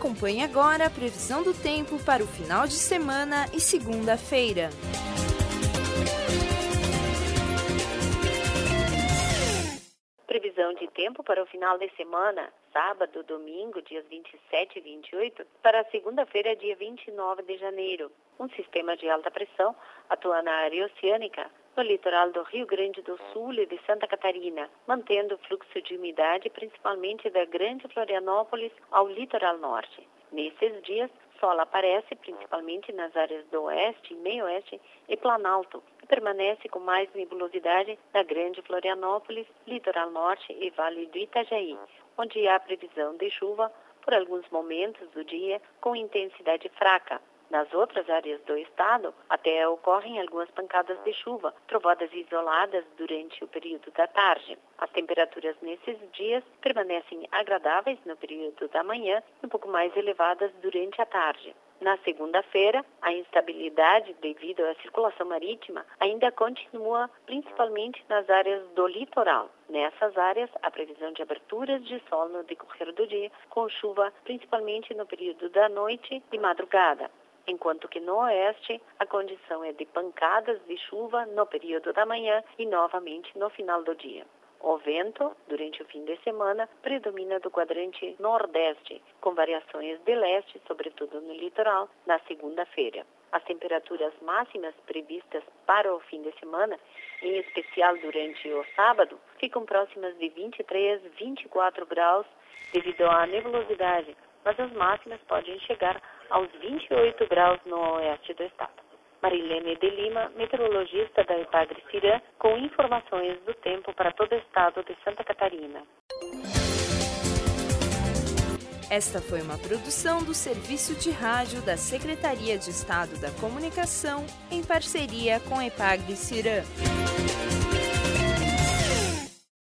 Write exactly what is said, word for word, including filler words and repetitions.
Acompanhe agora a previsão do tempo para o final de semana e segunda-feira. Previsão de tempo para o final de semana, sábado, domingo, dias vinte e sete e vinte e oito, para segunda-feira, dia vinte e nove de janeiro. Um sistema de alta pressão atua na área oceânica, no litoral do Rio Grande do Sul e de Santa Catarina, mantendo o fluxo de umidade principalmente da Grande Florianópolis ao litoral norte. Nesses dias, sol aparece principalmente nas áreas do oeste, meio-oeste e planalto, e permanece com mais nebulosidade na Grande Florianópolis, litoral norte e Vale do Itajaí, onde há previsão de chuva por alguns momentos do dia com intensidade fraca. Nas outras áreas do estado, até ocorrem algumas pancadas de chuva, trovoadas isoladas durante o período da tarde. As temperaturas nesses dias permanecem agradáveis no período da manhã e um pouco mais elevadas durante a tarde. Na segunda-feira, a instabilidade devido à circulação marítima ainda continua principalmente nas áreas do litoral. Nessas áreas, a previsão de aberturas de sol no decorrer do dia, com chuva principalmente no período da noite e madrugada. Enquanto que no oeste, a condição é de pancadas de chuva no período da manhã e novamente no final do dia. O vento, durante o fim de semana, predomina do quadrante nordeste, com variações de leste, sobretudo no litoral, na segunda-feira. As temperaturas máximas previstas para o fim de semana, em especial durante o sábado, ficam próximas de vinte e três, vinte e quatro graus devido à nebulosidade, mas as máximas podem chegar aos vinte e oito graus no oeste do estado. Marilene de Lima, meteorologista da Epagre-Cirã, com informações do tempo para todo o estado de Santa Catarina. Esta foi uma produção do Serviço de Rádio da Secretaria de Estado da Comunicação, em parceria com a Epagre-Cirã.